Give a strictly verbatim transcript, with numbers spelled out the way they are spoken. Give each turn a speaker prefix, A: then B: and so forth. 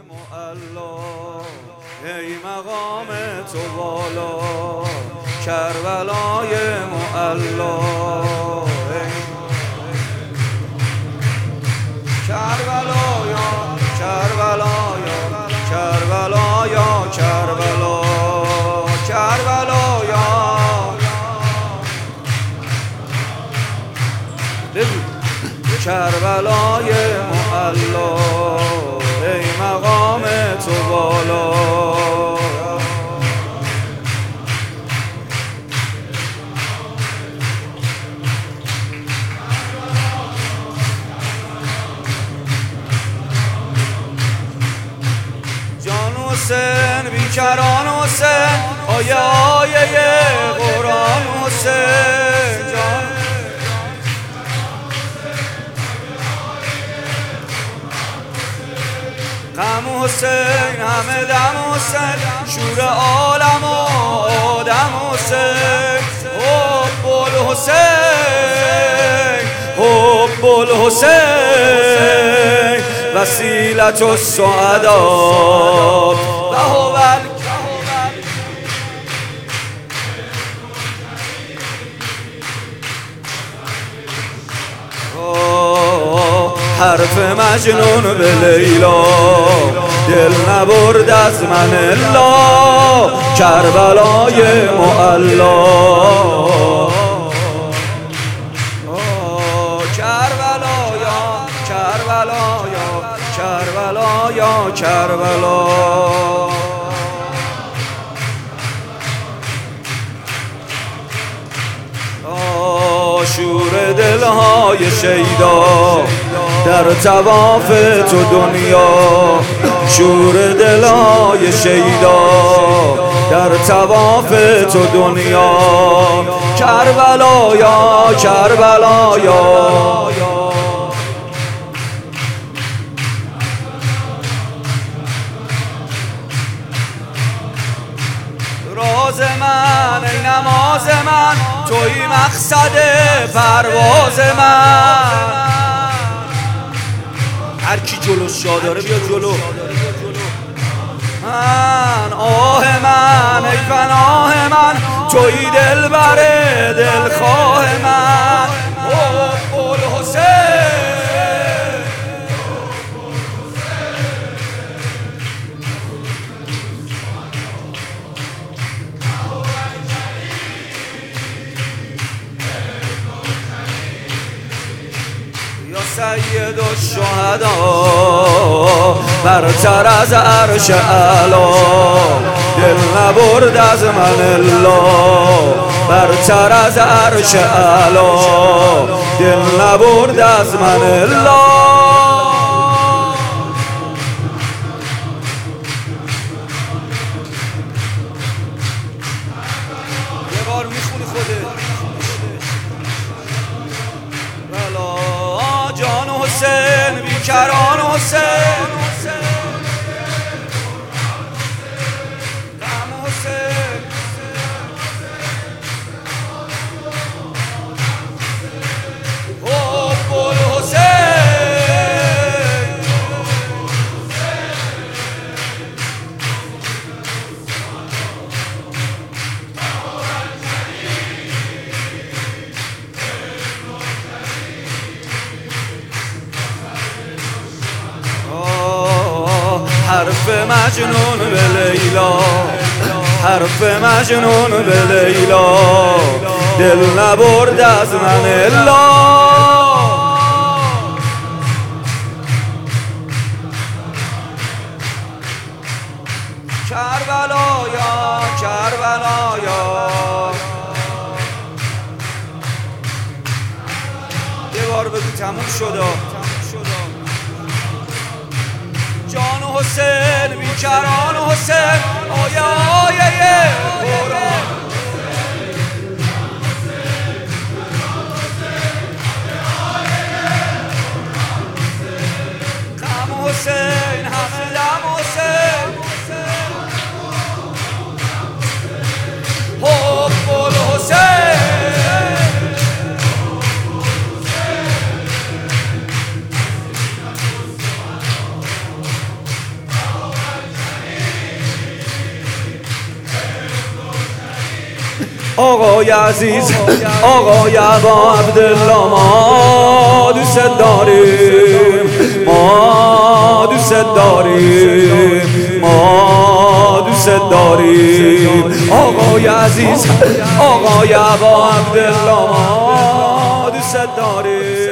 A: معلا ای مقام تو بالا کربلای معلا کربلایا کربلایا کربلایا کربلا کربلایا کربلای معلا ای مقام تو بالا جان حسین بیکران حسین آیه آیه قرآن حسین جان غم حسین همه دم حسین شور عالم و آدم حسین حب الحسین حب الحسین وسیلة السعداء و هو حرف مجنون به لیلا دل نبرد از من الا کربلای معلا کربلایا کربلایا کربلایا کربلا شور دلهای شیدا در طواف تو دنیا شور دلهای شیدا در طواف تو دنیا کربلایا کربلایا راز من ای نماز من توی مقصد پرواز من هر کی جلوش جا داره بیا جلو من آه من ای پناه من توی دلبر دلخواه من حب الحسین سید الشهدا برتر از عرش اعلا دل نبرد از من الا برتر از عرش اعلا دل نبرد از من الا یه بار میخونی خوده جان حسین بیکران حسین غم حسین حب الحسین حرف مجنون به لیلا حرف مجنون به لیلا دل نبرد از من الا کربلایا کربلایا یه بار بگو تموم شد جان حسین بیکران حسین آیه آیه قرآن غم حسین همه دم حسین حب الحسین آقای عزیز آقای ابا عبدالله ما دوست داریم ما دوست داریم ما دوست داریم آقای عزیز آقای ابا عبدالله ما دوست داریم